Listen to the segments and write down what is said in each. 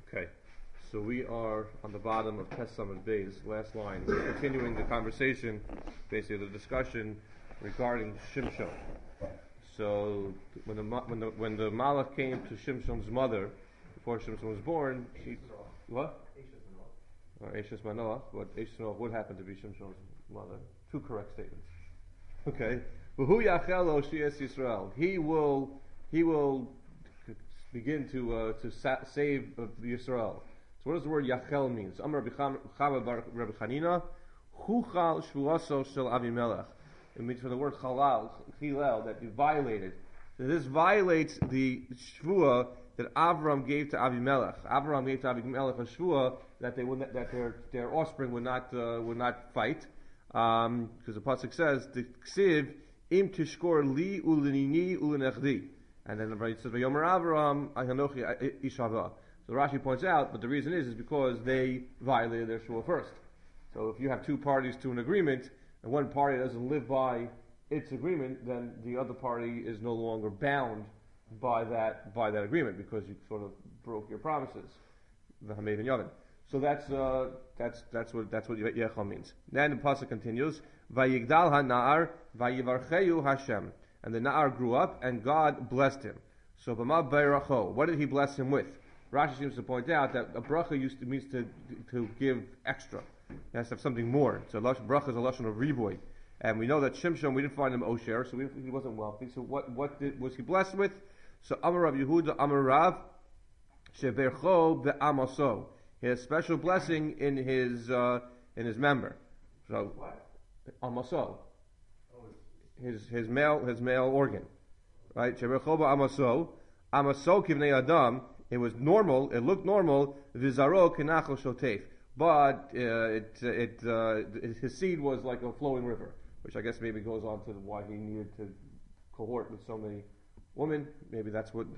Okay, so we are on the bottom of Tesam and Bay's last line. We're continuing the conversation, basically the discussion regarding Shimshon. So when the Malach came to Shimshon's mother before Shimshon was born, she what? Eishes Manoach, but Eishes Manoach would happen to be Shimshon's mother. Two correct statements. Okay, V'hu yachelo shi'es Yisrael. He will begin to save Yisrael. So what does the word Yachel mean? Amar Chava bar Rabbi Chanina, Chuchal shvuaso shel Avimelech. It means from the word Chalal, that he violated. So this violates the shvua that Avram gave to Avimelech. Avram gave to Avimelech a shvua that their offspring would not fight, because the pasuk says the ksiv im tishkor li ulinini ulinechdi. And then it says, "Vayomer Avram, Ahanochi Ishava." So Rashi points out, but the reason is because they violated their shul first. So if you have two parties to an agreement, and one party doesn't live by its agreement, then the other party is no longer bound by that agreement because you sort of broke your promises. The Hamev and Yavin. So that's what Yechal means. Then the pasuk continues, "Vayigdal haNa'ar, vayivarcheyu Hashem." And the Na'ar grew up, and God blessed him. So, B'ma Beiracho, what did he bless him with? Rashi seems to point out that a bracha means to give extra. It has to have something more. So, bracha is a lashon of riboy. And we know that Shimshon, we didn't find him osher, so he wasn't wealthy. So, what was he blessed with? So, Amar Rav Yehuda, Amar Rav, Shebercho be'amaso. He had a special blessing in his member. So, what? Amaso. His male organ, right? Amaso kivnei adam. It was normal. It looked normal. Vizaro kinachol shotef, but his seed was like a flowing river, which I guess maybe goes on to why he needed to cohort with so many women. Maybe that's why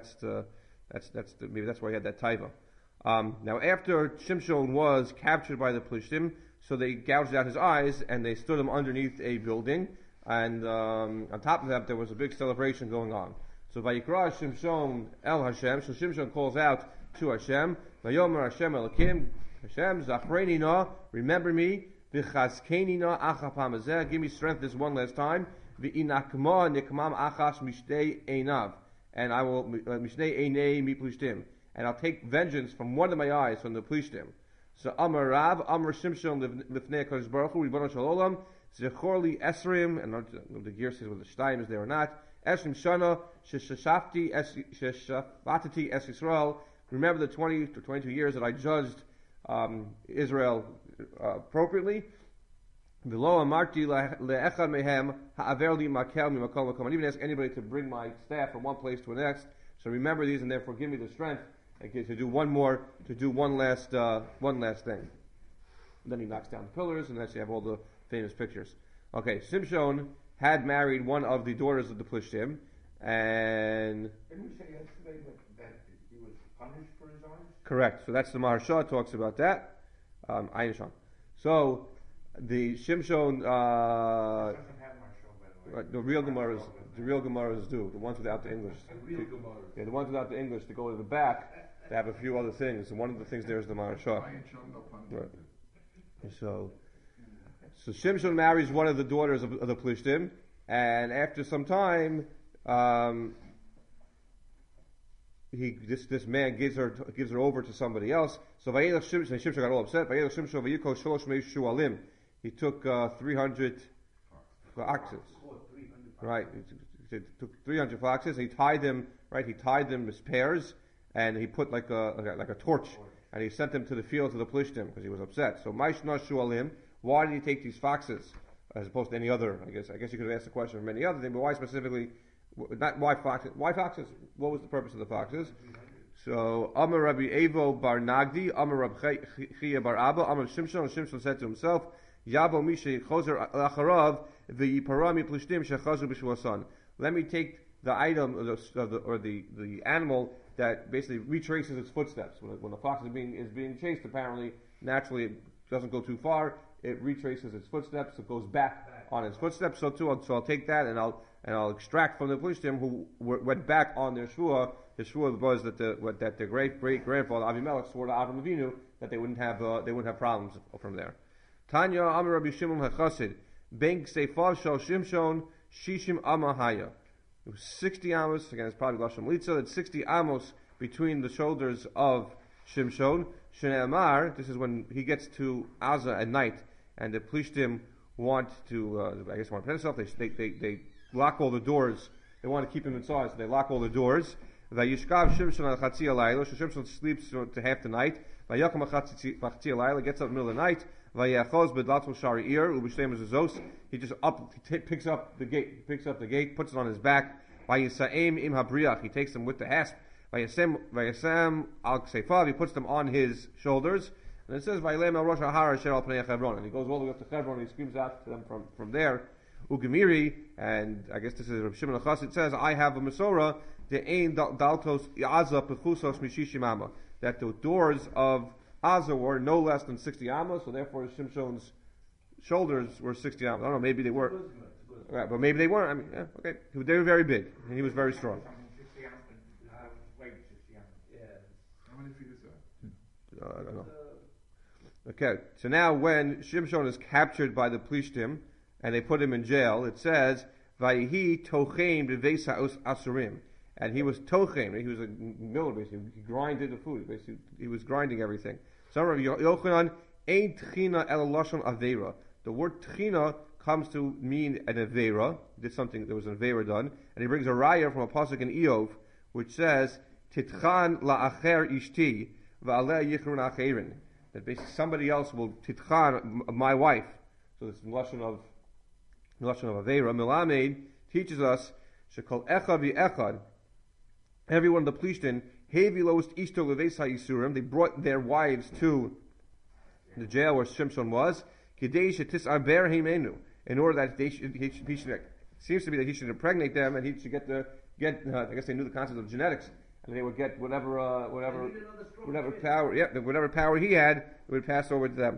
he had that taiva. Now, after Shimshon was captured by the Plishtim, so they gouged out his eyes and they stood him underneath a building. And on top of that, there was a big celebration going on. So Vayikra Shimshon El Hashem. So Shimshon calls out to Hashem. Vayomer Hashem Elokim. Hashem Zachreni na. Remember me. V'chazkeni na achapam hazeh. Give me strength this one last time. V'inakma nikmam achas mishtei einav. And I will mishtei einei mi plishtim. And I'll take vengeance from one of my eyes from the plishtim. So Amar Rav Amar Shimshon lifnei Kadosh Baruch Hu Ribono Shel Olam. Zechorli Esrim, and the gear says whether the Stein is there or not. Esrim Shana, Sheshafti, Sheshafatati Es Yisrael. Remember the 20 to 22 years that I judged Israel appropriately. V'lo amarti le'echad mehem ha'averli makel mimakom makom. I didn't even ask anybody to bring my staff from one place to the next. So remember these, and therefore give me the strength to do one last thing. Then he knocks down the pillars, and that's you have all the famous pictures. Okay, Shimshon had married one of the daughters of the Plishtim, and Didn't we say yesterday that he was punished for his eyes? Correct. So that's the Maharsha talks about that. Ayin Shon. So the Shimshon, Doesn't have Maharsha, by the way. the real Gemaras do, the ones without the English. Yeah, the ones without the English to go to the back. They have a few other things, and one of the things there is the Maharsha. Right. So Shimshon marries one of the daughters of the Plishtim, and after some time, this man gives her over to somebody else. So Vayelech Shimshon got all upset. Vayelech Shimshon vayikol sholosh mei shualim. He took 300 oxes. Right, he took 300 foxes. And he tied them. Right, he tied them as pairs, and he put like a torch, and he sent them to the fields of the Plishtim because he was upset. So Maishna shualim. Why did he take these foxes as opposed to any other? I guess you could have asked the question of many other things, but why specifically? Not why foxes? Why foxes? What was the purpose of the foxes? So Amar Rabbi Evo bar Nagdi, Amar Rabbi Chia bar Abba, Amar Shimshon. Shimshon said to himself, Yabo Misha Chozer Acharav v'Yiparami Plishtim shechazu b'Shuasan. Let me take the item or the animal that basically retraces its footsteps. When the fox is being chased, apparently naturally it doesn't go too far. It retraces its footsteps. It goes back on its footsteps. So I'll take that and I'll and I'll extract from the Plishtim who went back on their shvuah. The shvuah was that their great grandfather Avimelech swore to Avram Avinu that they wouldn't have problems from there. Tanya Amar Rabbi Shimon HaChassid Ben Seifav Shal Shimshon Shishim Amahaya. It was 60 amos. Again, it's probably Lashon Litza. It's 60 amos between the shoulders of Shimshon. Shnei Amar. This is when he gets to Aza at night, and the Plishtim want to, want to protect themselves. They lock all the doors. They want to keep him inside, so they lock all the doors. Vayishkav Shimshon al Chatzi Alayla. Shimshon sleeps to half the night. Vayakam Chatzi Alayla, gets up in the middle of the night. Vayachos bedlatul shari ir ubishtem zos. He just picks up the gate, puts it on his back. Vayisaim im habriach. He takes them with the hasp. Vayasam al kseifav. He puts them on his shoulders. And it says Vayilem al rosh hahar asher al pnei Hebron. And he goes all the way up to Hebron. And he screams out to them from there. Ugemiri, and I guess this is Rabbi Shimon HaChassid. It says, I have a Masorah, the ein daltos Aza pechusos mishishim amma, that the doors of Aza were no less than 60 amos, so therefore Shimshon's shoulders were 60 amos. I don't know, maybe they were. Right, but maybe they weren't. I mean, yeah, okay. They were very big, and he was very strong. 60 amos, weight 60 amos. Yeah. How many feet is that? I don't know. Okay, so now when Shimshon is captured by the Plishtim, and they put him in jail, it says, Vayihi tochem b'veis asurim. And he was tochem, he was a miller, basically. He grinded the food, basically. He was grinding everything. So Rabbi Yochanan, ein tchina el lashon aveira. The word tchina comes to mean an aveira. Did something, there was an aveira done. And he brings a raya from a pasuk in Eov, which says, Titchan la'acher ishti, va'aleh yichrun acherin. That basically somebody else will titchan, my wife. So this is lashon of Aveira. Milamed teaches us shekol echad v'echad. Everyone the Plishtim hevi lost ishto leveis ha'yisurim. They brought their wives to the jail where Shimshon was. Kidei shetis arber heimenu. In order that he should, it seems to be that he should impregnate them, and he should get. I guess they knew the concept of genetics, and they would get whatever power. Yeah, whatever power he had, it would pass over to them.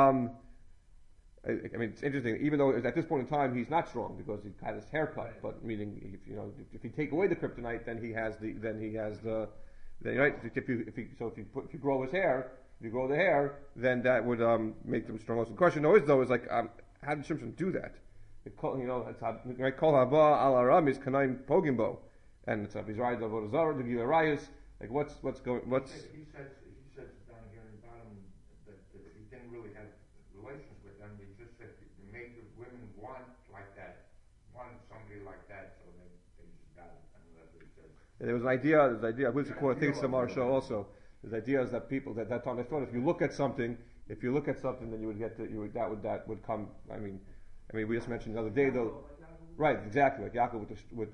I mean, it's interesting. Even though at this point in time he's not strong because he had his hair cut, but meaning if you take away the kryptonite, then he has the right. If you grow his hair, then that would make them strong. So the question always though is like, how did Shimshon do that? That's how right. Kol haba al aram is kanaim pogimbo, and it's Israel avodah zarah the gilarayos. Like what's going? He says down here in the bottom that he didn't really have relations with them. He just said he made the women want somebody like that, so they just got it. I mean, that's what he said. And there was an idea. I think some our show also. There's ideas that people at that time they thought if you look at something, then you would get that would come. I mean, we just mentioned the other day though. Right, exactly, like Yaakov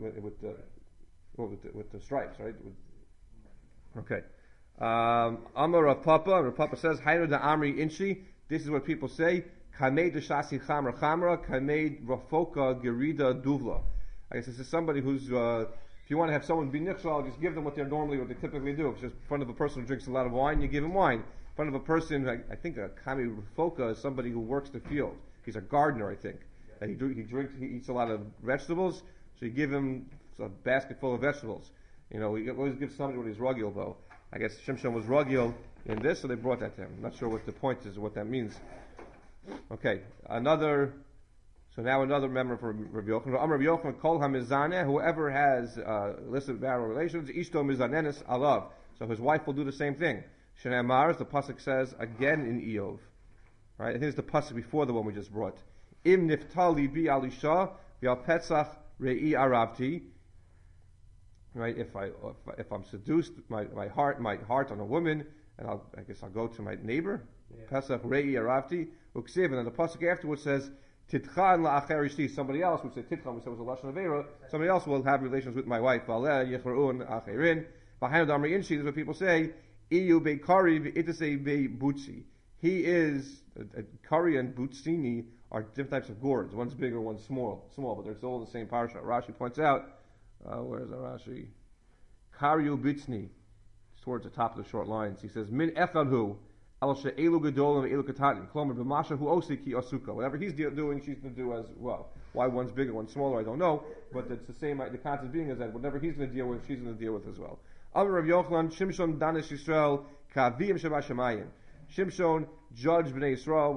with the stripes, right? Okay. Amar Rav Papa says, Hayno da Amri Inshi. This is what people say. Kamed Shasi Chamra Chamra, Kamed Rafoka Gerida Duvla. I guess this is somebody who's, if you want to have someone be nichshal, just give them what they typically do. If it's just in front of a person who drinks a lot of wine, you give him wine. In front of a person, I think a Kamed Rafoka is somebody who works the field. He's a gardener, I think. And he eats a lot of vegetables, so you give him a basket full of vegetables. You always give somebody what he's rugil though. I guess Shimshon was rugil in this, so they brought that to him. I'm not sure what the point is or what that means. Okay, another member for Rabbi Yochanan. Rabbi Yochanan, Kol HaMizaneh, whoever has illicit marital relations, Ishto Mizanenis Alav. So his wife will do the same thing. Shnei Amar, the pasuk says again in Eov. Right, I think it's the pasuk before the one we just brought. Im niftali bi alisha v'al petzach re'i aravti. Right, if I'm seduced, my heart on a woman, and I guess I'll go to my neighbor. Pesach re'i aravti uksiv, and then the pasuk afterwards says titchan la'acher ishti. Somebody else, we said titchan, we said it was a lashon avera. Somebody else will have relations with my wife. V'aleh yichrun acherin. V'hainu damri inshi. This is what people say. Iyu beikari v'itasei beibutzi. He is kari and butzini are different types of gourds. One's bigger, one's small, but they're all in the same parasha. Rashi points out. Where's the Rashi? Karyu Bitzni. Towards the top of the short lines. He says, Min echadhu Al she'elu gedolim ve'elu katanim. Klomer b'masha hu osi ki asuka. Whatever he's doing, she's going to do as well. Why one's bigger, one's smaller, I don't know. But it's the same. The concept being is that whatever he's going to deal with, she's going to deal with as well. Amar Rav Yochanan, Shimshon Danish Yisrael kaviyim shabashamayim. Shimshon judged Bnei Yisrael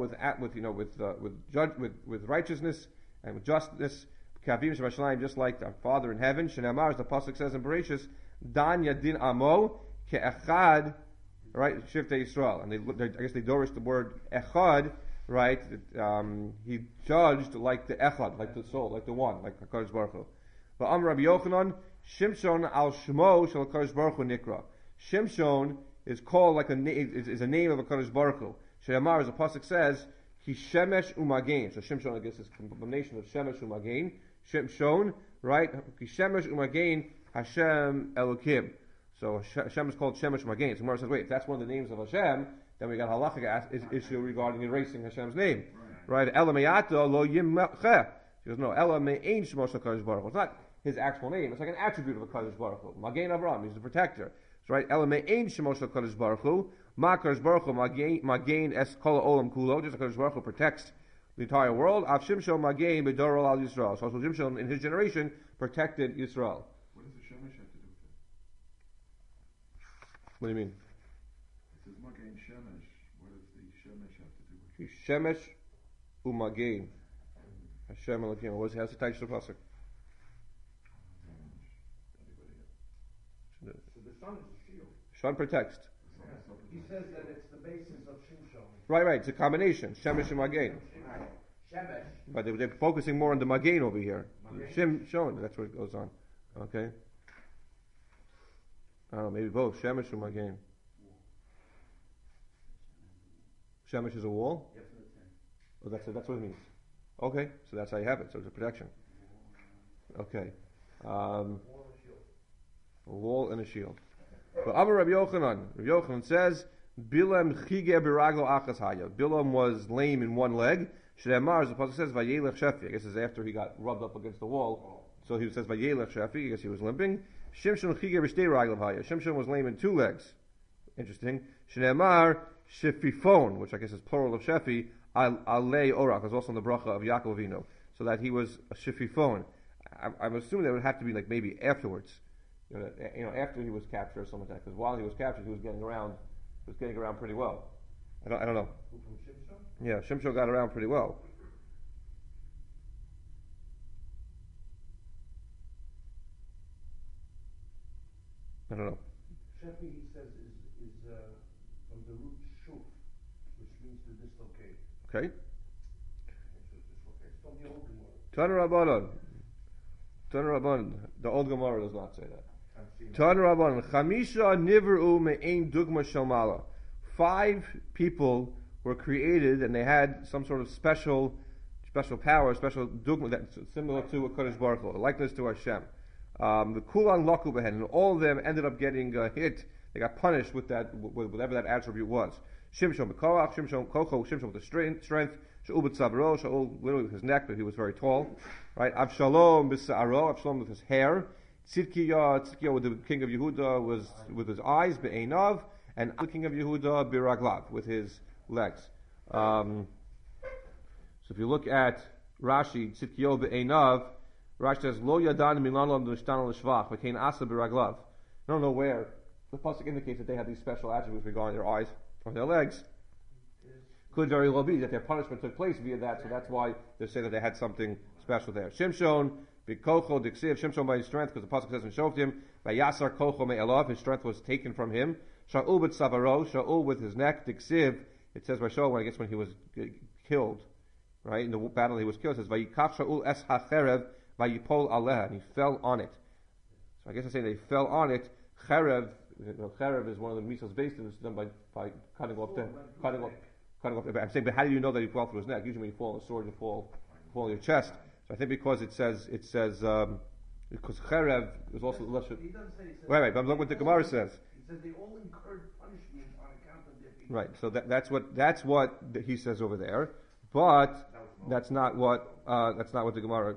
with righteousness and with justice. Kaviyim shabashamayim, just like our Father in heaven. Shenamar, as the pasuk says in Bereshis, Dan Yadin Amo ke'echad. Right, Shiftei Yisrael, and I guess they dorish the word echad, right? He judged like the echad, like the soul, like the one, like HaKadosh Baruch Hu. But Amar Rabbi Yochanan, Shimshon al Shmo shel HaKadosh Baruch Hu nikra. Shimshon is called like is a name of HaKadosh Baruch Hu. She'amar, as the pasuk says, Ki Shemesh Umagein. So Shimshon, I guess, is a combination of Shemesh Umagein. Shimshon, right? Ki Shemesh Umagein Hashem Elokim. So Hashem is called Shemesh Magen. So Gemara says, wait, if that's one of the names of Hashem, then we got halachic issue regarding erasing Hashem's name. Right? Ela me'ata lo yimcha. She goes, no, Ela me'ein Shemosh HaKadosh Baruch Hu. It's not his actual name. It's like an attribute of HaKadosh Baruch Hu. Magen Avram, he's the protector. So right? Ela me'ein Shemosh HaKadosh Baruch Hu. Ma HaKadosh Baruch Hu Magen es kol olam kulo. Just HaKadosh Baruch Hu protects the entire world. Av Shimshon Magen b'dorol al Yisrael. So Shimshon in his generation protected Yisrael. What does the Shemesh have to do with it? What do you mean? It says Magen Shemesh. What does the Shemesh have to do with it? Shemesh u'magein. Hashem Elokim. How's the Taish of pasuk? So the sun is the shield. Sun protects. He says that it's the basis of Shimshon. Right. It's a combination. Shemesh and magein. Shemesh. But they're focusing more on the magein over here. Shimshon. That's what goes on. Okay. I don't know. Maybe both. Shemesh and magein. Shemesh is a wall. Oh, that's what it means. Okay. So that's how you have it. So it's a protection. Okay. A wall and a shield. But Amar Rabbi Yochanan says, Bilam chige biraglo achas haya. Bilam was lame in one leg. Shneimar, as the pasuk says, vayelech shefi. I guess it's after he got rubbed up against the wall. So he says vayelech shefi. I guess he was limping. Shimshon chige b'shtei raglo haya. Shimshon was lame in two legs. Interesting. Shneimar shefifon, which I guess is plural of shefi. Alei orak, is also in the bracha of Yaakov Avinu. So that he was a shefifon. I'm assuming that would have to be like maybe afterwards. After he was captured or something like that. Because while he was captured, he was getting around pretty well. I don't know. Yeah, Shimshon got around pretty well. I don't know. Shefi, he says, is from the root shuf, which means to dislocate. Okay. It's from the old Tan Gemara. Rabbanan. The old Gemara does not say that. Tan Rabbanan. Chamisha nivru me'ein dugma shalmala. 5 people were created and they had some sort of special power, special dugma that's similar to a Kodesh Baruch Hu, a likeness to Hashem. The kulan laku behen, and all of them ended up getting hit. They got punished with that, whatever that attribute was. Shimshon b'koach, Shimshon koko, Shimshon with the strength. Shaul b'tzavro, Shaul literally with his neck, but he was very tall. Right? Avshalom b'sa'aro, Avshalom with his hair. Tzidkiya with the king of Yehuda was with his eyes, be'einav, and the king of Yehuda biraglav with his legs. So if you look at Rashi, Tzidkiya be'einav, Rashi says lo yadan milanom d'shtan l'shvach v'kein asa biraglav. I don't know where the pasuk indicates that they had these special attributes regarding their eyes or their legs. Could very well be that their punishment took place via that, so that's why they say that they had something special there. Shimshon, b'kocho diksiv, Shimshon by his strength, because the pasuk says in Shoftim, v'yasar kocho me'elav, his strength was taken from him. Shaul b'tzavaro, Shaul with his neck, diksiv, it says by Shaul, I guess when he was killed, right, in the battle he was killed, it says, v'yikaf Shaul es ha'cherev, v'yipol aleha, and he fell on it. So I guess I say they fell on it. Cherev is one of the mitzvahs based on, it's done by cutting off. I'm saying, but how do you know that he fell through his neck? Usually when you fall on a sword, you fall on your chest. So I think because it says because cherev is also lashon. He doesn't say. Right. But I'm looking what the Gemara says. He says they all incurred punishment on account of their people. Right. So that's what he says over there. But that's not what the Gemara.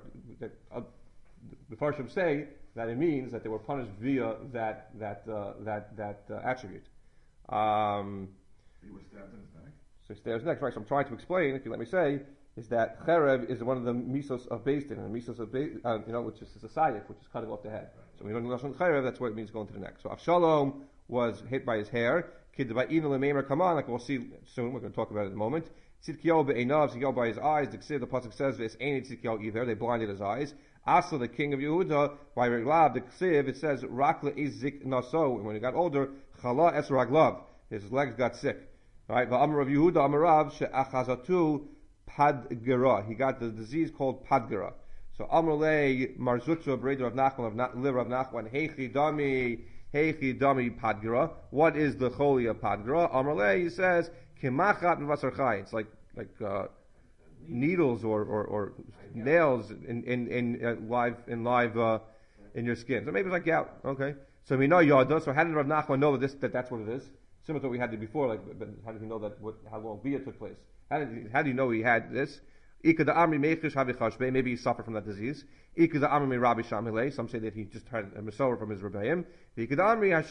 The Farshim say that it means that they were punished via that attribute. He was stabbed in his neck. So he stabs his neck. Right. So I'm trying to explain, if you let me say, is that cherev is one of the misos of Beis Din, and misos of which is a sayif, which is cutting off the head. So we don't lashon cherev. That's what it means going to the neck. So Avshalom was hit by his hair. Kid come on, like we'll see soon. We're going to talk about it in a moment. Tzidkiyahu be'einav, Tzidkiyahu by his eyes. The pasuk says, "This ain't Tzidkiyahu either." They blinded his eyes. Asa, the king of Yehuda, by Reglav, the ksiv, it says, "Rakla izik naso." And when he got older, Chala es raglav, his legs got sick. Right? Va'amar of Yehuda, Amarav she'achazatu padgera. He got the disease called padgera. So Amarle Marzutzu, Breder of Nachman, of liver of Nachman, Heichi Dami Padgera. What is the choli of Padgera? Amarle, he says, Kimachat Mivasar Chai. It's like needles or nails in live in your skin. So maybe it's like gout. Okay. So we know Yada. So how did Rav Nachman know that that's what it is? Similar to what we had before. But how did he know how long Bia took place? How do you know he had this? Maybe he suffered from that disease. Some say that he just had a Masorah from his Rebbeim. He was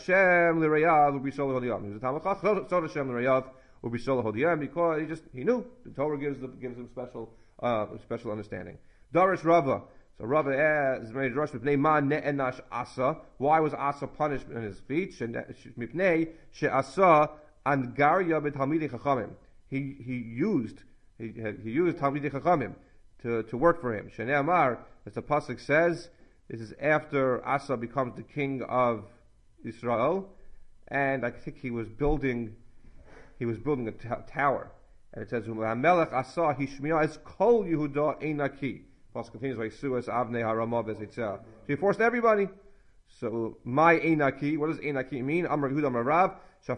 a Talmid because he knew the Torah gives him special understanding. Darish Rava. So Rava is married to Rosh Mipnei Asa. Why was Asa punished in his feet? Mipnei she'asa angarya b'talmidei chachamim. He used Talmidei Chachamim to work for him. Shnei Amar, as the pasuk says, this is after Asa becomes the king of Israel, and I think he was building a tower, and it says Hamelech Asa Hishmiya es Kol Yehuda Einaki. Pasuk continues by Suas Avnei Haramav as so he forced everybody. So my Einaki, what does Einaki mean? Amar Yehuda Amar Rav. If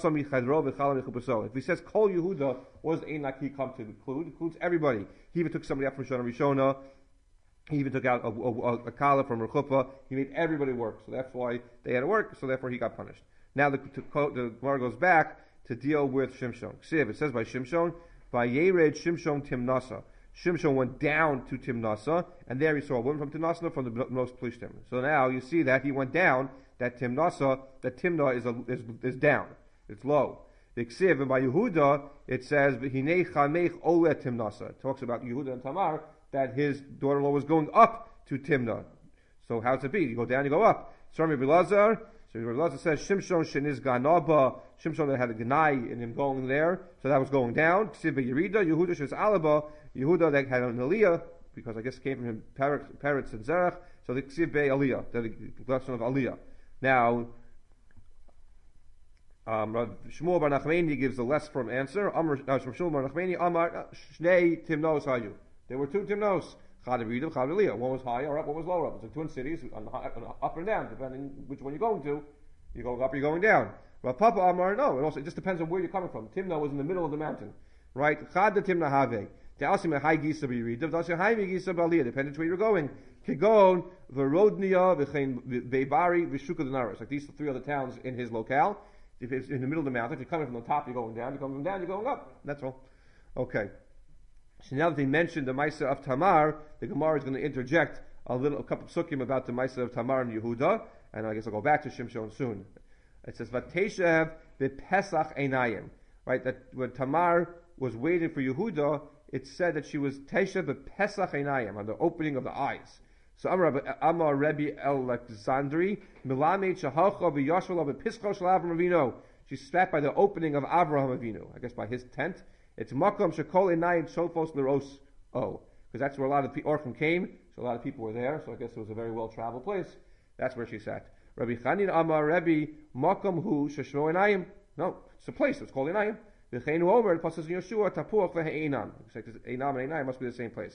he says Kol Yehuda, what does Einaki come to include? It includes everybody. He even took somebody out from Shana Rishona. He even took out a Kala from Rechuppah. He made everybody work. So that's why they had to work. So therefore he got punished. Now the Gemara goes back to deal with Shimshon. It says by Shimshon, by Yered Shimshon Timnasa. Shimshon went down to Timnasa, and there he saw a woman from Timnasa from the most Plishtim. So now you see that he went down. That Timnah is down. It's low. The Ksiv, and by Yehuda, it says, V'hinei chamech ole Timnasa. It talks about Yehuda and Tamar, that his daughter-in-law was going up to Timnah. So how's it be? You go down, you go up. So Rabbi Elazar says, Shimshon sheniz ganaba, Shimshon that had a ganai in him going there, so that was going down. Ksiv Yerida, Yehuda shes alaba, Yehuda that had an aliyah, because I guess it came from him, Peretz and Zerach, so the Ksiv Be aliyah, the lesson of aliyah. Now, Shmuel Bar Nachmani gives a less firm answer. Shmuel Bar Nachmani, Amar Shnei Timnos Hayu. There were two Timnos. Chad Avidim, Chad Aliyah. One was higher up, one was lower up. It's like twin cities, up and down, depending which one you're going to. You're going up, you're going down. But Papa Amar, no. And also, it just depends on where you're coming from. Timnah was in the middle of the mountain, right? Chad the Timnah Have. Depending on where you're going. Kigon, Verodnia, Beibari, Vishuka Denaris. Like these three other towns in his locale. If it's in the middle of the mountain, if you're coming from the top, you're going down. You're coming from down, you're going up. That's all. Okay. So now that they mentioned the Maisa of Tamar, the Gemara is going to interject a couple of sukkim about the Maisa of Tamar and Yehuda, and I guess I'll go back to Shimshon soon. It says, Vateshev Pesach Einayim. Right, that when Tamar was waiting for Yehuda, it said that she was Teshev Pesach Einayim, on the opening of the eyes. So Amar Rebbe Alexandri, Milamed Shahacha v'Yashvala v'Pischa Shel Avram Avinu. She sat by the opening of Avraham Avinu, I guess by his tent. It's Makom Shekol Einayim Sofos Leros O, because that's where a lot of the Orchim came. So a lot of people were there. So I guess it was a very well traveled place. That's where she sat. Rabbi Chanin Amar Rebbe Makom Hu Sheshmo Einayim. No, it's a place. It's called Einayim. V'cheinu Omer it passes in Yeshua Tapuach v'Heinam. Einam and Einayim must be the same place.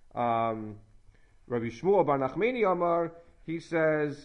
Rabbi Shmuel Bar Nachmani Amar, he says,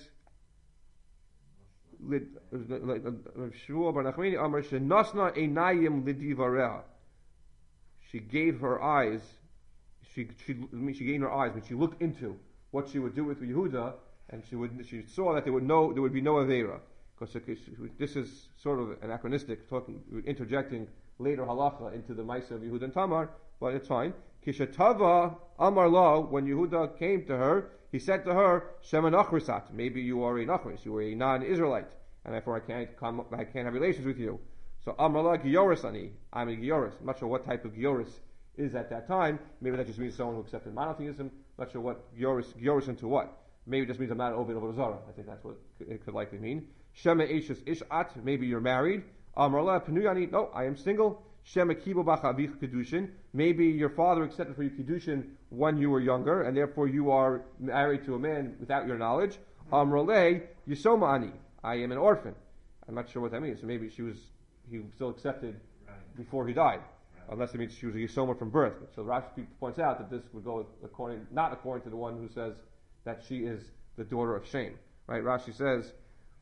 Rabbi Shmuel Bar Nachmani Amar, Shenasna Einayim Lidivareha. She gave her eyes, she gave her eyes when she looked into what she would do with Yehuda, and she saw that there would be no Aveira. Because this is sort of anachronistic, interjecting later halacha into the Maisa of Yehuda and Tamar, but it's fine. Kishatava Amar La, when Yehuda came to her, he said to her, Shema Nachrisat, maybe you are a Nachris, you are a non-Israelite, and therefore I can't have relations with you. So Amrullah Gioris Ani. I'm a Gioris. I'm not sure what type of Gioris is at that time. Maybe that just means someone who accepted monotheism. Not sure what Gioris into what. Maybe it just means I'm not Ovid over Zara. I think that's what it could likely mean. Shema Ishus Ishat. Maybe you're married. Amrullah Penuyani. No, I am single. Shema Kibo Bachavich Kedushin. Maybe your father accepted for you Kedushin when you were younger, and therefore you are married to a man without your knowledge. Amrullah Yisoma Ani. I am an orphan. I'm not sure what that means. So maybe he still accepted before he died. Unless it means she was a Yisoma from birth. So Rashi points out that this would go not according to the one who says that she is the daughter of Shem. Right? Rashi says,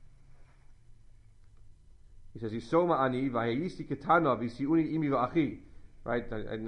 he says, Yisoma ani v'hayisi ketana v'siuni imi v'achi. Right? And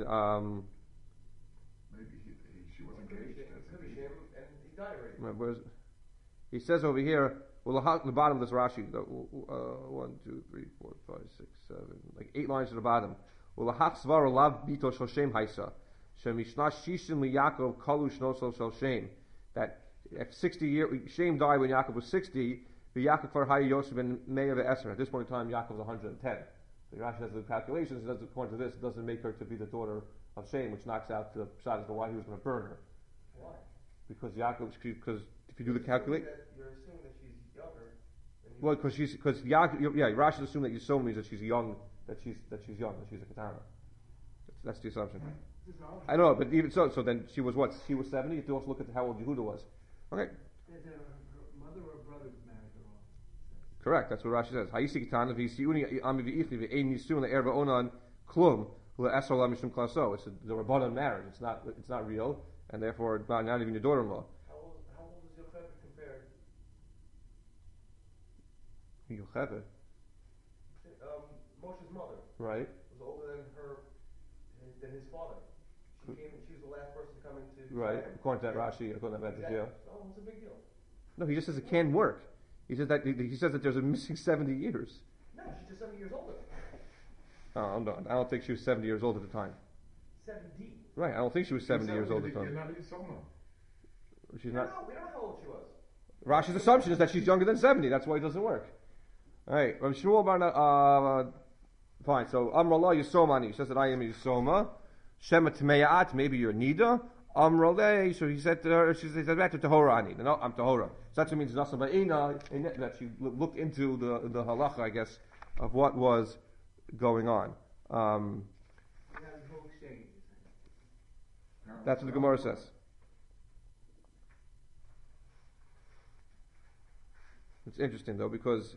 maybe she was engaged. Could be him, and he died already. He says over here, well, the bottom of this Rashi, 1, 2, 3, 4, 5, 6, 7, like 8 lines to the bottom. Well, lahachsvar lav bito shel Shem haisa, shemishna shishim liYaakov kalu shnoso shel Shem. That at 60 years, Shem died when Yaakov was 60. The Yaakov kvar hayi Yosef ben Me'ah ve'Eser. At this point in time, Yaakov was 110. So Rashi has the calculations. It doesn't, according to this, it doesn't make her to be the daughter of Shem, which knocks out the side as to why he was going to burn her. Why? Because if you do the calculation. You're assuming that she's younger. Well, because Rashi assumes that Yisoma means that she's young, that she's young, that she's a katana. That's the assumption. I don't know, but even so then she was what? She was 70. You have to also look at how old Yehuda was. Okay. Her mother or brother married her off. Correct. That's what Rashi says. Hayisi katana v'yisiuni ami v'yichli v'ein yisun le'erba onan klum le'esor la mishum klaso. It's the rabbanon marriage. It's not real, and therefore not even your daughter-in-law. How old is Yocheved compared? Yocheved. Moshe's mother. Right. Was older than his father. She was the last person coming to. Right. According to that Rashi, according to that Exactly. yeah. Oh, it's a big deal. No, he just says it can work. He says that there's a missing 70 years. No, she's just 70 years older. Oh, no, I don't think she was 70 years old at the time. 70. Right, I don't think she was 70 years old at the You're time. not Yisoma. She's not. We don't know how old she was. Rashi's assumption is that she's younger than 70. That's why it doesn't work. All right, Shmuel Bar. Fine. So Amrullah Yisoma. He says that I am Yisoma. Shema Tmeyaat. Maybe you're Nida. Amrullah. So he said to her. She said back to Tahora Ani. No, I'm Tahora. So that means Nasa Ba'ina, that she looked into the halacha, I guess, of what was going on. That's what the Gemara says. It's interesting though, because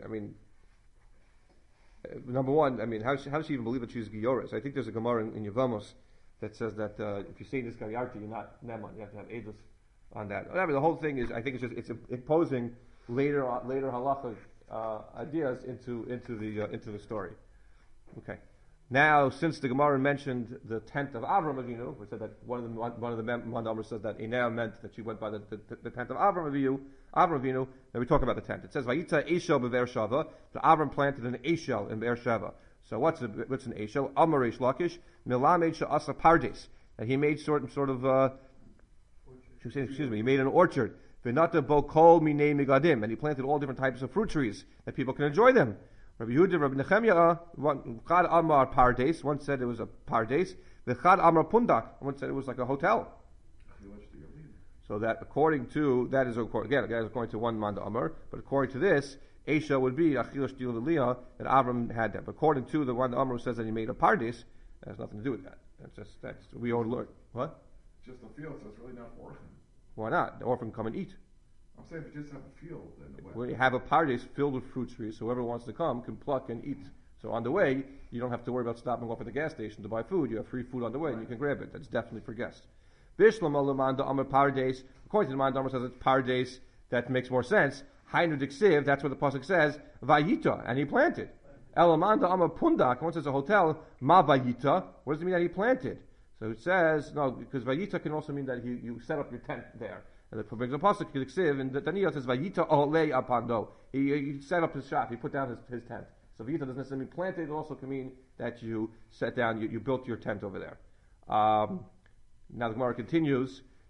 number one, how does she even believe that she's Gioris? I think there's a Gemara in Yevamos that says that if you say this Garyarti, you're not Neman. You have to have Edus on that. The whole thing is, I think it's imposing later halacha ideas into the story. Okay. Now, since the Gemara mentioned the tent of Avram Avinu, we said that one of the Mandamar says that Inea meant that she went by the tent of Avram Avinu. Then we talk about the tent. It says Vayitza Eshel be'Be'er Shava. The Avram planted an Eshel in Be'er Sheva. So what's an Eshel? Amaresh Lakish Milamed She'asa Pardes. And he made sort of he made an orchard. V'nata bokol minei migadim, and he planted all different types of fruit trees that people can enjoy them. Rabbi Yehuda, Rabbi Nechemia, Chad Amar Pardes. One said it was a Pardes. V'chad Amar Pundak. One said it was like a hotel. So that according to one Manda Amar, but according to this, Esha would be Achilas Dil Liyah that Avram had that. But according to the one Amar who says that he made a Pardes, that has nothing to do with that. That's we all learn. What? Just a field, so it's really not orphan. Why not? The orphan come and eat. I'm saying if you just have a field, then when you have a pardes filled with fruit trees, so whoever wants to come can pluck and eat. So on the way, you don't have to worry about stopping off at the gas station to buy food. You have free food on the way, and you can grab it. That's definitely for guests. Bishlam alamanda amar pardes. According to the Mandamar says it's pardes. That makes more sense. Hainu diksiv. That's what the pasuk says. Vayita, and he planted. Elamanda amar pundak. One says a hotel. Ma vayita. What does it mean that he planted? So it says no, because vayita can also mean that you set up your tent there. And it brings a pasuk Kiksiv, and Daniel says Vayita Olei Apando. He set up his shop. He put down his tent. So Vayita doesn't necessarily mean planted. It also can mean that you set down. You built your tent over there. Now the Gemara continues.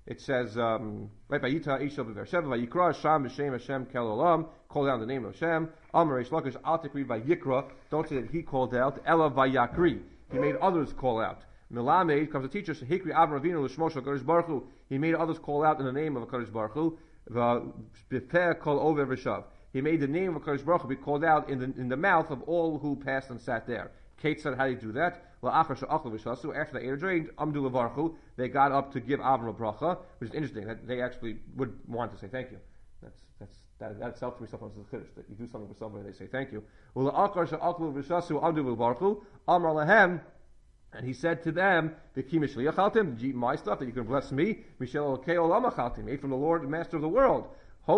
it says, right, Vayita Ishel Be'Beersheva, Vayikra Sham B'Shem Hashem Kel Olam, call out the name of Hashem. Amar Reish Lakish Al Tikri Vayikra, don't say that he called out. Ela Vayakri, he made others call out. Milamed comes a teacher, Hikri Avram Avinu L'Shmo Shel HaKadosh Baruch Hu, he made others call out in the name of HaKadosh Baruch Hu. B'Peh Kol Over V'Shav, he made the name of HaKadosh Baruch Hu be called out in the mouth of all who passed and sat there. Kate said, how do you do that? After they ate or drank, Amdu Levarchu, they got up to give Avram a bracha, which is interesting. That they actually would want to say thank you. That itself to me sometimes is a chiddush, that you do something for somebody, they say thank you. And he said to them, did you eat my stuff that you can bless me? Ate from the Lord, the Master of the world.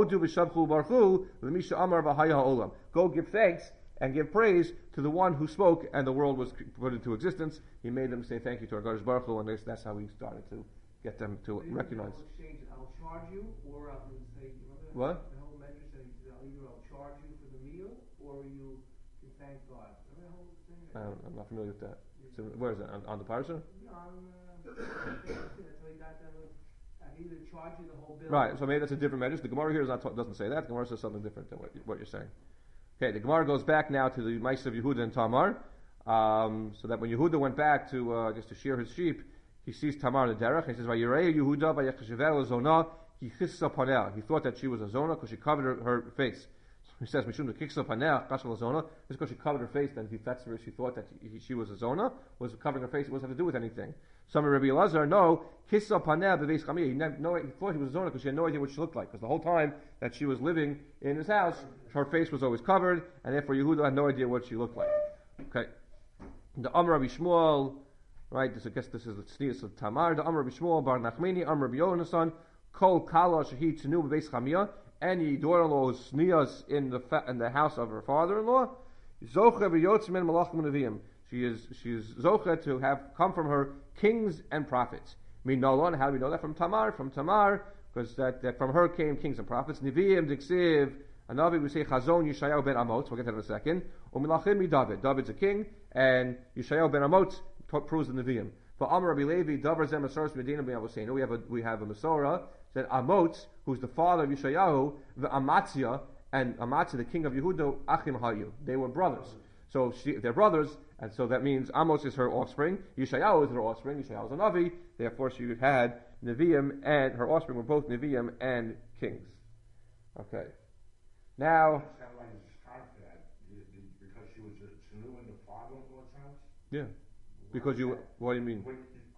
Go give thanks and give praise to the one who spoke and the world was put into existence. He made them say thank you to our God Baruch Hu, and that's how we started to get them to recognize. I'll charge you, or I'll say, what? The whole measure says either I'll charge you for the meal, or you can thank God. Remember the whole thing? I'm not familiar with that. So where is that? On the parasha? Either charge you the whole bill. Right, so maybe that's a different measure. The Gemara here doesn't say that. The Gemara says something different than what you're saying. Okay, the Gemara goes back now to the mice of Yehuda and Tamar, so that when Yehuda went back to shear his sheep, he sees Tamar in the derech, and he says, "Vayirei Yehuda vayachshever zona ki chissa panel." He thought that she was a zona because she covered her face. So he says, "Mishum kissa panel kashal zona." Just because she covered her face, then that's where she thought that she was a zona, was covering her face. It wasn't have to do with anything. Some of Rabbi Elazar, no, kissa panel beveis chamiyah. He thought she was a zona because she had no idea what she looked like. Because the whole time that she was living in his house, her face was always covered, and therefore Yehuda had no idea what she looked like. Okay, the Amar Rabbi Shmuel, right? I guess this is the tznius of Tamar. The Amar Rabbi Shmuel bar Nachmani, Amar Rabbi Yonasan, Kol Kala Shehi Tznu Bebeis Chamiyah. Any daughter-in-law's snias in the house of her father-in-law, Zoche b'yotzim min malachim neviim. She is zoche to have come from her kings and prophets. Minalon, how do we know that? From Tamar, because that from her came kings and prophets. Neviim diksiv. Anavi we say Chazon Yishayahu ben Amotz. We'll get that in a second. Umilachim David. David's a king, and Yishayahu ben Amotz proves the Neviim. For Amar Rabbi Levi, Davar Zem Masoros Medina ben Avosenu. We have a Masorah that Amotz, who's the father of Yishayahu, the Amatzia, and Amatzia, the king of Yehuda, Achim Hayu. They were brothers. So they're brothers, and so that means Amos is her offspring, Yishayahu is her offspring, Yishayahu is a Navi, therefore she had Nevi'im, and her offspring were both Nevi'im and kings. Okay. Now... Sound like it's time for that, because she was a Tznu in the father-in-law's house? Yeah. Because what do you mean?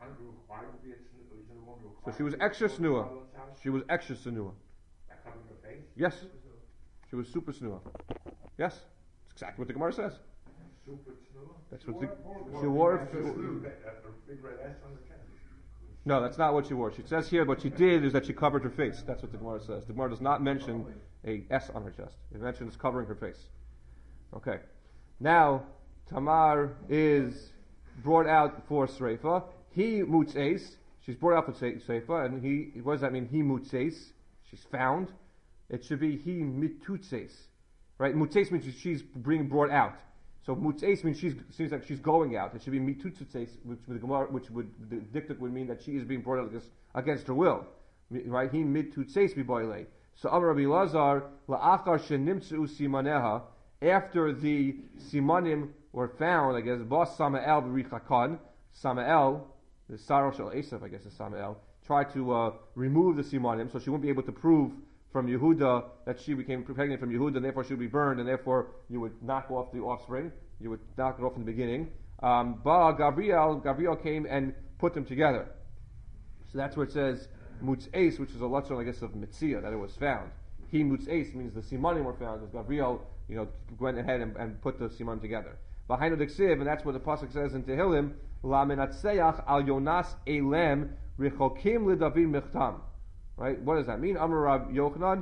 So she was extra Snua. She was extra Snua. That covering her face? Yes. She was super Snua. Yes. That's exactly what the Gemara says. Super Snua? That's what she wore. A big red S on the chest. No, that's not what she wore. She says here what she did is that she covered her face. That's what the Gemara says. The Gemara does not mention a S on her chest. It mentions covering her face. Okay. Now, Tamar is brought out for Sreifa. He mutzeis. She's brought out for Sreifa. And what does that mean? He mutzeis. She's found. It should be he mitutzeis. Right? Mutzeis means she's being brought out. So mutzeis means seems like she's going out. It should be mitutzeis, which the dictic would mean that she is being brought out against her will. Right? He mitutzeis biboile. So Amar Rabbi Lazar la'achar shenimtzu simaneha. After the simanim were found, I guess, Bas Samael b'richakan, Samael, the Sarah Shel Esav, I guess is Samael, tried to remove the simanim, so she wouldn't be able to prove from Yehuda that she became pregnant from Yehuda, and therefore she would be burned, and therefore you would knock off the offspring, you would knock it off in the beginning. Gabriel came and put them together. So that's where it says Mutzeis, which is a lashon, I guess, of Mitzia, that it was found. He Mutzeis means the simanim were found, as Gabriel went ahead and put the siman together. Behind the Ksiv, and that's what the pasuk says in Tehillim, La menatseach al Yonas elem richokim leDavid michtam. Right? What does that mean? Amar Rab Yochanan,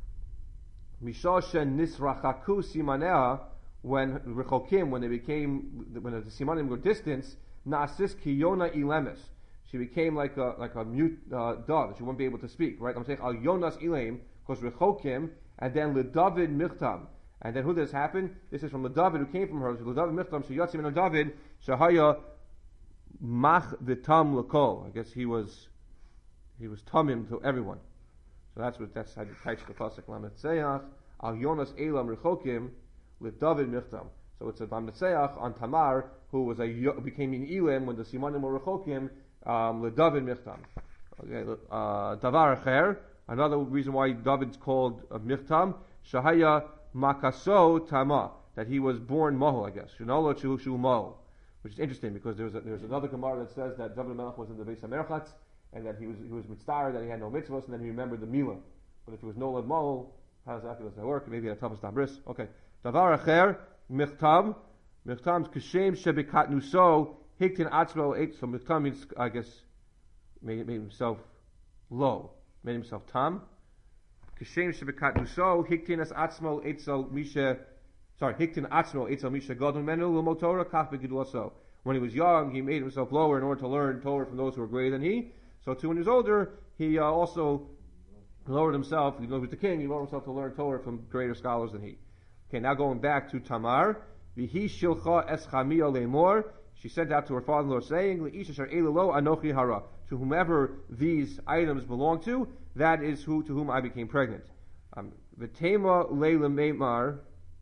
Mishashen nisrachaku simanea, when richokim, when the simanim were distance, naasis kiyona ilemis. She became like a mute dove. She won't be able to speak. Right? I'm saying al Yonas ilem, because richokim, and then leDavid michtam. And then who does this happen? This is from the David who came from her. So the David Michtam, Sheyatzim and David, Shahaya Mach Vitam Lakol. I guess he was tamim to everyone. So that's how you teach the pasuk Lametzeach al Yonas Elam Rechokim with David Michtam. So it's a Lametzeach on Tamar who became in Elam when the Simanim were Rechokim with David Michtam. Okay, Davar Acher. Another reason why David's called Michtam Shahaya Makaso Tama, that he was born Moho, I guess. Shinolo Shu Moho, which is interesting because there's another Gemara that says that David Melech was in the Beis HaMerchatz and that he was mitzvah, that he had no mitzvahs, and then he remembered the Milah. But if it was Nolad Moho, how exactly does that work? Maybe at Tavis Tabris. Okay. Davar Acher Michtam Kashem Shebekat Nuso Hiktin Atzmo Eight. So Michtam means, I guess, made himself low, made himself tam. Kashem Shebekat Nuso Hiktin As Atzmo Eitzel Misha. Sorry, Hiktin Atzmo Eitzel Misha Godon Menu Lumotora Kach Begidulaso. When he was young, he made himself lower in order to learn Torah from those who were greater than he. So too, when he was older, he also lowered himself. He was the king. He lowered himself to learn Torah from greater scholars than he. Okay, now going back to Tamar. Vihi shilcha eschamio lemor. She sent out to her father-in-law saying, "Leisha shar elilo anochi hara." To whomever these items belong to, that is to whom I became pregnant. V'tema leila meimar.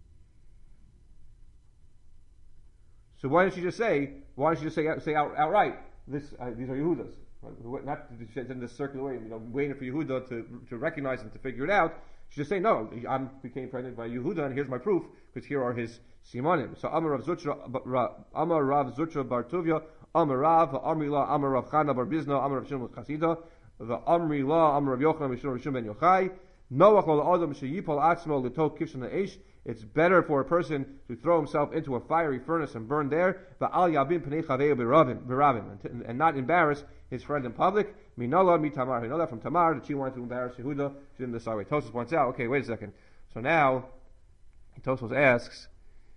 So why don't you just say? Why don't you just say outright? These are Yehuda's. Right? Not in this circular way, waiting for Yehuda to recognize and to figure it out. She just say, no, I became pregnant by Yehuda, and here's my proof, because here are his simanim. So Amar Rav Zutra Bar Tuvia, Amar Rav, Amri La, Amar Rav Chana Bar Bizna, Amar Rav Shimon Chasida, the Amri La, Amar Rav Yochanan, Rav Shimon Ben Yochai, Noach Ol Adam Sheyipol Atzmo L'Tok Kivshan Eish. It's better for a person to throw himself into a fiery furnace and burn there, and not embarrass his friend in public. Minala mi Tamar. We know that from Tamar that she wanted to embarrass Yehuda. She didn't decide. Wait, Tosfos points out. Okay, wait a second. So now Tosfos asks,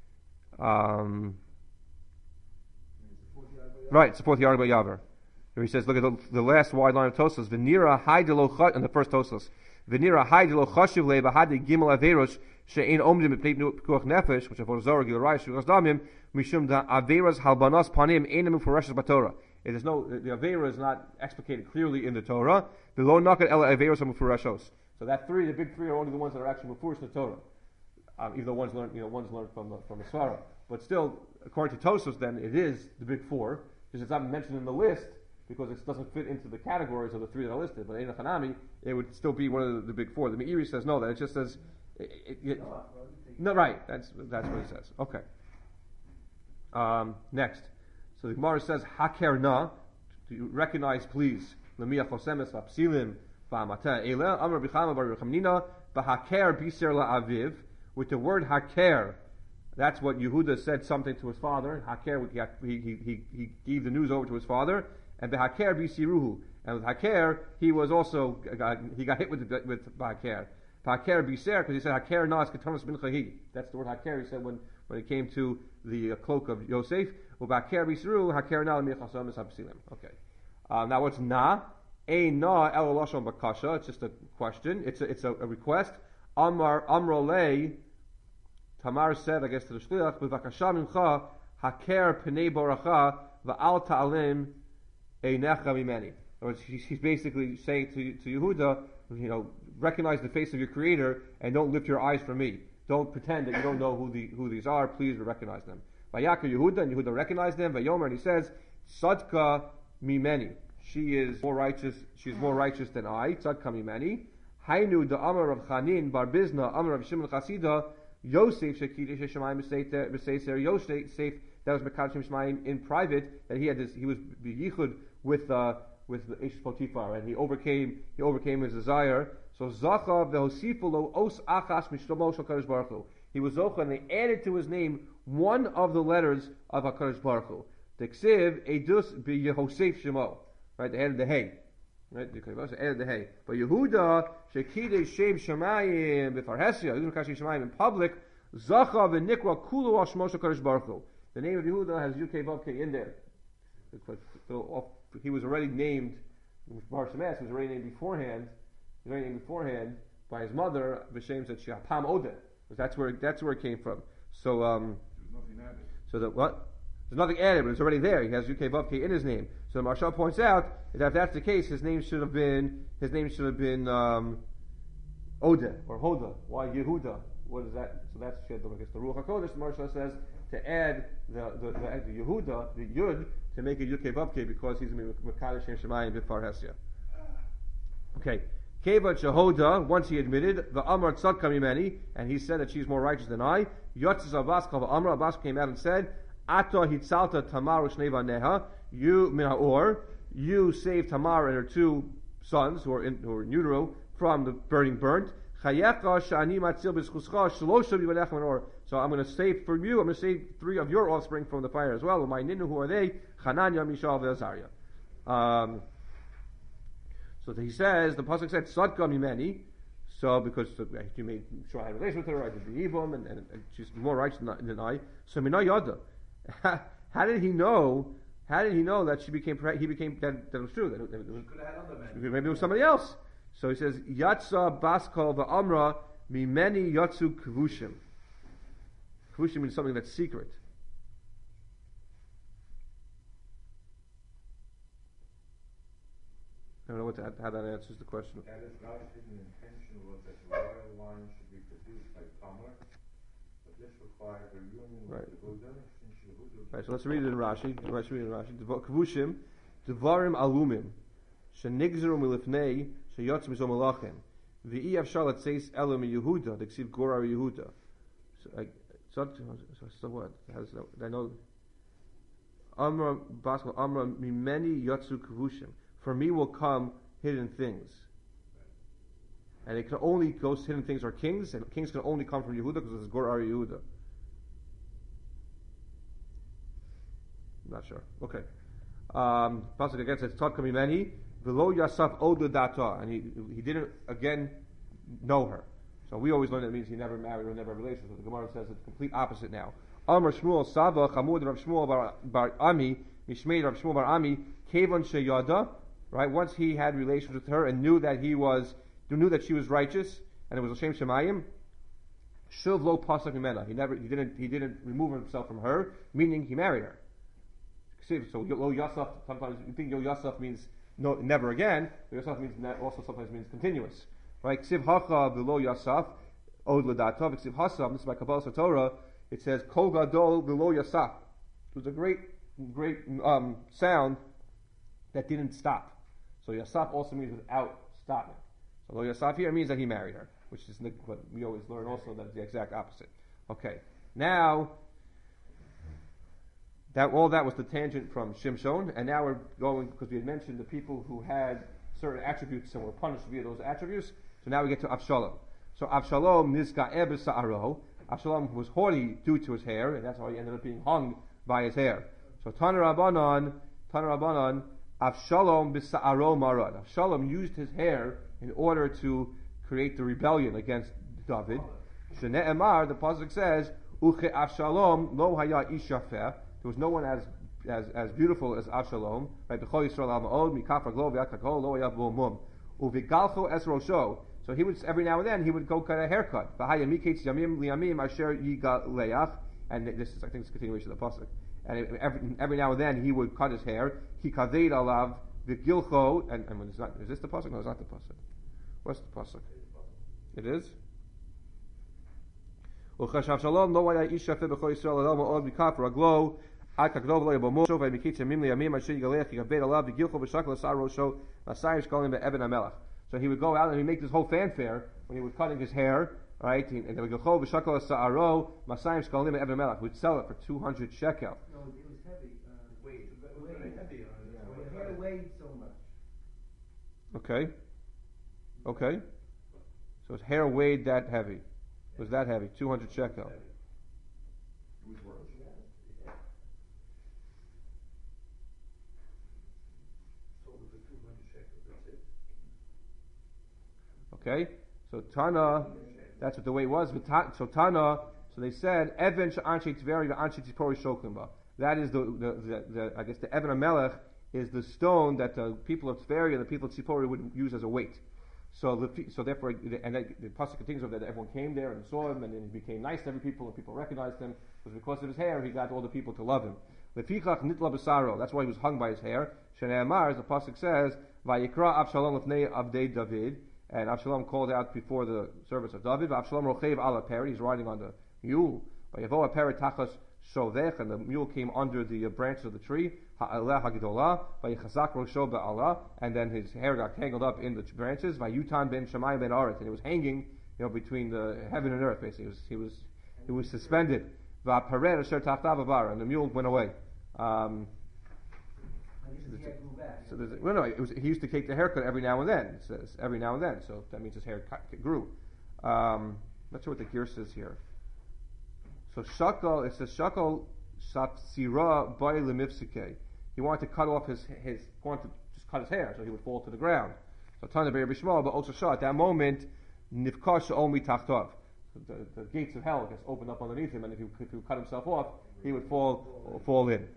right? It's the fourth yard by Yaver. Here he says, look at the last wide line of Tosfos. Venira haidelo chat in the first Tosfos. Venira haidelo chashiv le bahadi gimel averos. She'ein omdim b'pnei pikuach nefesh, which avodah zarah gilurayis shugas damim, mishum da averas halbanas panim einam u'foreshas b'Torah. It is no, the avera is not explicated clearly in the Torah. Below nakat ela averas hamuforeshos. So that the big three, are only the ones that are actually mufurish in the Torah. Even though one's learned from the Svara. But still, according to Tosfos, then it is the big four, because it's not mentioned in the list, because it doesn't fit into the categories of the three that are listed. But in Hanami, it would still be one of the big four. The Meiri says no, that it just says. No, right. That's what it says. Okay. Next, so the Gemara says Haker na. Do you recognize, please? Lemiyach chosemes v'apsilim v'amata eila Amar Bichama bar Rechamnina v'haker biser la'aviv. With the word haker, that's what Yehuda said something to his father. Haker, he gave the news over to his father, and v'haker bisiruhu. And with haker, he was also he got hit with haker. Haker biser, because he said haker nas ketamas bin chahi. That's the word haker. He said when it came to the cloak of Yosef. Haker bisru haker na l'michasamis hapsilim. Okay. Now what's na? A na el lashon bakasha. It's just a question. It's a request. Amar amrolei. Tamar said, I guess, to the shliach, b'vakasha mincha haker pnei boracha va'al ta'alim einecha mimeni. In other words, he's basically saying to Yehuda, recognize the face of your Creator and don't lift your eyes from me. Don't pretend that you don't know who these are. Please recognize them. Vayakar Yehuda, and Yehuda recognized them. Vayomer, and he says, Tzadka mimeni. She is more righteous. She's more righteous than I. Tzadka mimeni. Hainu da Amar of Chanin bar Bizna Amar of Shimon Chasida Yosef shekidesh Shemayim b'seiser Yosef that was Mekadshim Shemayim in private, that he was yichud with the Ish Potiphar, and he overcame his desire. So Zacha v'hosifu os achas mishlomo shel Kadosh Baruch Hu. He was Zocha, and they added to his name one of the letters of HaKadosh Baruch Hu. Teksiv edus b'Yehosef Shemo. Right, they added the hey. Right, they added the hey. But Yehuda shekidesh Shem Shemayim b'farhesia, Yehuda Shemayim in public. Zacha v'nikra kulu al Shemo shel Kadosh Baruch Hu. The name of Yehuda has Yud Kei Vav Kei in there. He was already named. Bar Shemes was already named beforehand. He was already named beforehand by his mother. B'Shem said Shapam Odeh. That's where it came from. So There's nothing added. So that what? There's nothing added, but it's already there. He has Yud-Kei Vav-Kei in his name. So the Marshal points out that if that's the case, his name should have been Oda or Hoda. Why Yehuda? What is that? So that's I guess the Ruach HaKodesh. The Marshal says to add the Yehuda, the Yud, to make it Yud-Kei Vav-Kei because he's going to be Mekadosh Shem Shemayim B'Far Hesya. Okay. Keva Jehoda, once he admitted, the Amar Tzadka Mimeni, and he said that she's more righteous than I. Yotzis Abbas Kava Amar, Abbas came out and said, Ata Hitzalta Tamar Ushneva Neha, you Minaor, you saved Tamar and her two sons who are in utero from the burnt. Chayecha Shani Matzil B'Schuscha Shlosha B'Balech Manor. So I'm going to save for you. I'm going to save 3 of your offspring from the fire as well. My Ninu, who are they? Hananya, Mishael, Azariah. So he says, the pasuk said, Sadka Mimeni, so because you made sure I had a relation with her, I did the Evom, and she's more righteous than I. So Mina Yada. How did he know that he became that it was true? That it was, Could have had other men. maybe it was somebody else. So he says, Yatsa Baskal Va'amra Mimeni Yatsu Kvushim. Kvushim means something that's secret. I don't know how that answers the question. That is Rashi's intention was that the royal line should be produced by Tamar, but this required a union with Yehuda, since Yehuda. Right, so let's read it in Rashi. Let's read it in Rashi. Kvushim, Devarim Alumim, Shenigzeru Milifnei, Sheyotz Mizom Malachim, V'i Avshar Latzeis Elu Yehuda, Deksiv Gorar Yehuda. So what? I know. Amra Baskal Amra Mimeni Yotzu Kvushim. For me will come hidden things. And it can only, those hidden things are kings, and kings can only come from Yehuda because it's Gur Ar Yehuda. I'm not sure. Okay. Pasuk again says, Tzadka Mimeni, V'lo Yasaf Odu Data, and he didn't, again, know her. So we always learn that means he never married or never had relations with her. The Gemara says it's the complete opposite now. Amr Shmuel Sava, Chamud Rav Shmuel Bar Ami, Mishmei Rav Shmuel Bar Ami, Kevon Sheyada, right? Once he had relations with her and knew that she was righteous, and it was Hashem Shemayim, Shuv Lo Pasak Mimena. He didn't remove himself from her, meaning he married her. So Lo Yasaf, sometimes you think Lo Yasaf means no, never again. Lo Yasaf means also sometimes means continuous, right? Ksiv Hacha V'Lo Yasaf Od L'Datav. Ksiv Hasam. This is by Kabbalah Torah. It says Kol Gadol V'Lo Yasaf. It was a great sound that didn't stop. So Yasaf also means without stopping. So Lo Yasaf here means that he married her, which is what we always learn also that it's the exact opposite. Okay, now that all that was the tangent from Shimshon, and now we're going, because we had mentioned the people who had certain attributes and were punished via those attributes, so now we get to Avshalom. So Avshalom Nizka Ebes Sa'aro. Avshalom was haughty due to his hair, and that's why he ended up being hung by his hair. So Tana Rabbanan, Avshalom B'Sa'aro Marad. Avshalom used his hair in order to create the rebellion against David. Shne'emar, the pasuk says, Uche Avshalom lo haya ish yafeh. There was no one as beautiful as Avshalom. Right? B'chol Yisrael ha'ma'od mikafar glo v'yakakol lo haya v'omum. Uvigalcho es rosho. So he would, every now and then, he would go cut a haircut. V'haya miketz yamim liyamim asher yigaleach. And this is, I think, it's a continuation of the pasuk. And every now and then he would cut his hair. He kaveid alav v'gilcho. And when it's not, is this the pasuk? No, it's not the pasuk. What's the pasuk? It is. Uchash Shalom lo haya ish yafeh b'chol Yisrael lo ma'od mikafar aglo ad kakdov lo yabomot shov v'mikitz yamim liyamim asher yigaleach kaveid alav v'gilcho v'shakal asar rosho masayir shkalim be'eben hamelach. So he would go out and he'd make this whole fanfare when he was cutting his hair. Right, and then we go chol v'shakol sa'aro masayim shkalim be'eben melach. We'd sell it for 200 shekel. No, it was heavy. Weight. It was very heavy. The hair weighed so much. Okay. So his hair weighed that heavy. It was that heavy, 200 shekel. It was worse. Sold it for 200 shekels, that's it. Okay, so Tana. That's what the way it was. So Tana, so they said, Even she'anshe tveri v'anshe tzipori shoklimba. That is the I guess the Even HaMelech is the stone that the people of Tveri and the people of Tzipori would use as a weight. So therefore, and the pasuk continues of that everyone came there and saw him, and then he became nice to every people, and people recognized him. It was because of his hair he got all the people to love him. Lefichach nitla b'saro. That's why he was hung by his hair. Shnei Amar, as the pasuk says, Vayikra Avshalom lefnei Avdei David, and Avshalom called out before the servants of David. Avshalom rochev ala peri. He's riding on the mule. Vayavo aperi tachas shovech, and the mule came under the branches of the tree. Ha'aleh hagedolah. Vayichazak rosho ba'alah, and then his hair got tangled up in the branches. Vayutan ben Shamayim ben Aretz, and it was hanging, between the heaven and earth. Basically, he was suspended. Va'parer asher tachtav avar, and the mule went away. So he used to take the haircut every now and then. It says every now and then, so that means his hair grew. Not sure what the gear says here. So shakal, it says shakal sapsira by lemifsike. He wanted to cut off wanted to just cut his hair so he would fall to the ground. So Tana Be'er Bishmal, but also shah at that moment nifkash omi tachtov. The gates of hell just opened up underneath him, and if he cut himself off, he would fall in.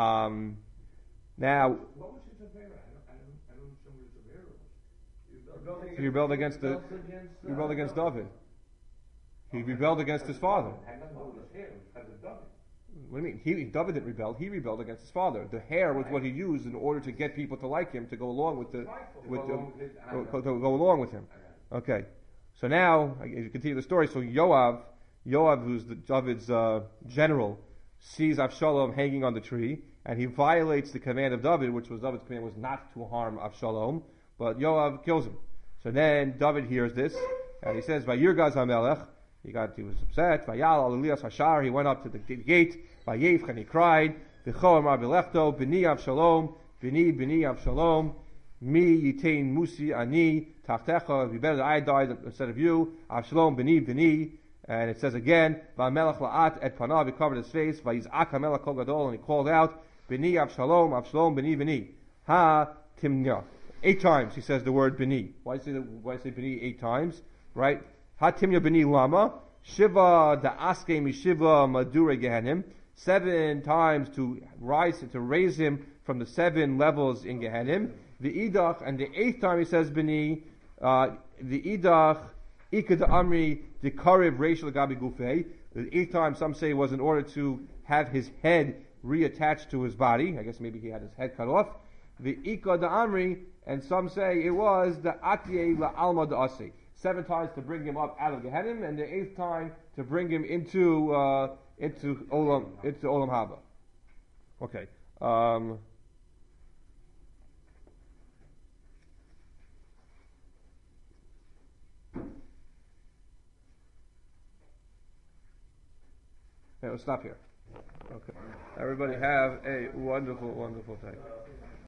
Now, What was his affair? I don't know what his affair was. he rebelled against David. He rebelled against his father. Had nothing to do with his hair, it was because of David. What do you mean? David didn't rebel. He rebelled against his father. The hair was what he used in order to get people to like him, to go along with go along with him. Okay. So now, as you continue the story, so Yoav, who's David's general, sees Avshalom hanging on the tree, and he violates the command of David, which was David's command was not to harm Avshalom, but Yoav kills him. So then David hears this, and he says, Vayirgaz HaMelech, he was upset, Vayal al Elias Hashar, he went up to the gate, Vayevch, and he cried, V'cho Amar B'lechto, B'ni Avshalom, B'ni Avshalom, Mi Yitain Musi Ani, Tachtecha, it'd be better that I died instead of you, Avshalom, B'ni, and it says again, Va'melech la'at et panav, he covered his face, Va'yiz'ak HaMelech kol gadol, and he called out, B'ni Avshalom, B'ni, Ha Timnya. 8 times he says the word B'ni. Why say B'ni 8 times? Right? Ha Timnya B'ni Lama, Shiva da'aske mishiva madure gehenim. 7 times to raise him from the 7 levels in Gehenim. The idach, and the 8th time he says B'ni, the idach, Ikad Amri, the Karev Rachel Gabi Gufei. The 8th time some say was in order to have his head reattached to his body. I guess maybe he had his head cut off. The Ikad Amri, and some say it was the Atye La Alma Da'asi. 7 times to bring him up out of Gehenim, and the 8th time to bring him into Olam Haba. Okay. Okay, we'll stop here. Okay. Everybody have a wonderful, wonderful day.